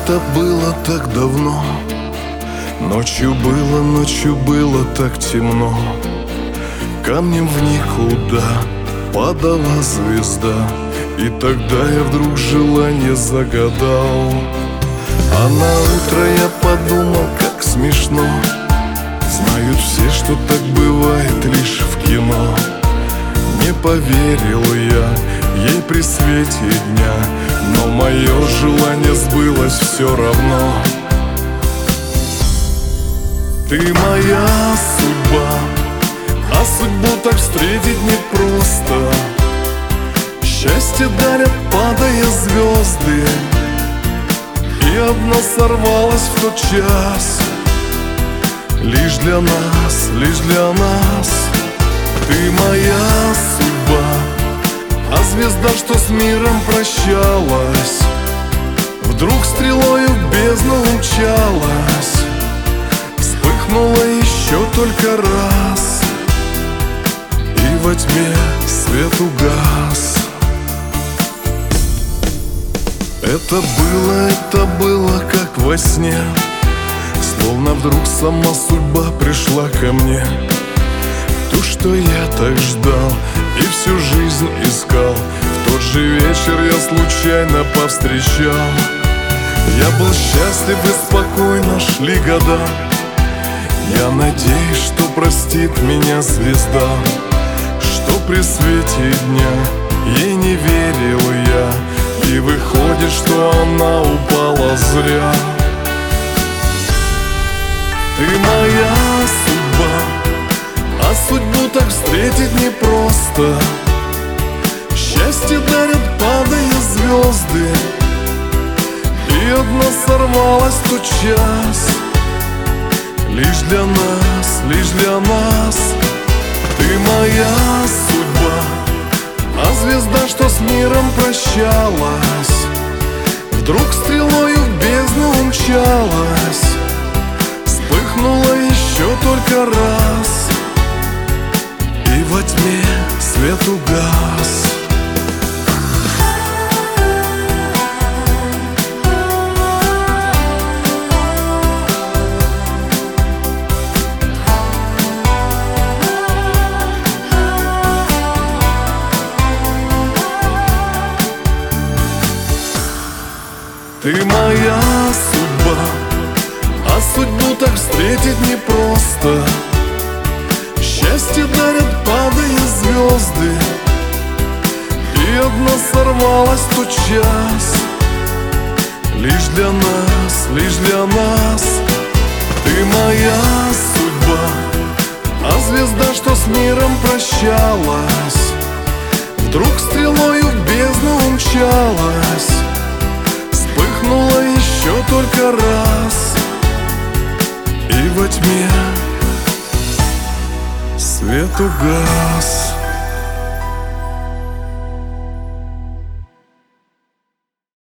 это было так давно. Ночью было так темно. Камнем в никуда падала звезда, и тогда я вдруг желание загадал. А на утро я подумал, как смешно. Знают все, что так бывает лишь в кино. Не поверил я ей при свете дня, но мое желание сбылось все равно. Ты моя судьба, а судьбу так встретить непросто. Счастье дарят, падая звезды, и одна сорвалась в тот час. Лишь для нас, лишь для нас. Ты моя судьба, а звезда, что с миром прощалась, вдруг стрелою в бездну умчалась. Вспыхнула еще только раз, и во тьме свет угас. Это было как во сне, словно вдруг сама судьба пришла ко мне. То, что я так ждал и всю жизнь искал, в тот же вечер я случайно повстречал. Я был счастлив и спокойно шли года. Я надеюсь, что простит меня звезда, что при свете дня ей не верил я, и выходит, что она упала зря. Ты моя судьба, а судьбу так встретить непросто. Счастье дарят, падая звезды, и одна сорвалась в тот час. Лишь для нас, лишь для нас. Ты моя судьба, а звезда, что с миром прощалась, вдруг стрелою в бездну умчалась. Вспыхнула еще только раз, и во тьме свет угас. Ты моя судьба, а судьбу так встретить непросто. Счастье дарят, падая звезды, и одна сорвалась в тот час. Лишь для нас, лишь для нас. Ты моя судьба, а звезда, что с миром прощалась, вдруг стрелою в бездну умчалась. Вспыхнула еще только раз, и во тьме свет угас.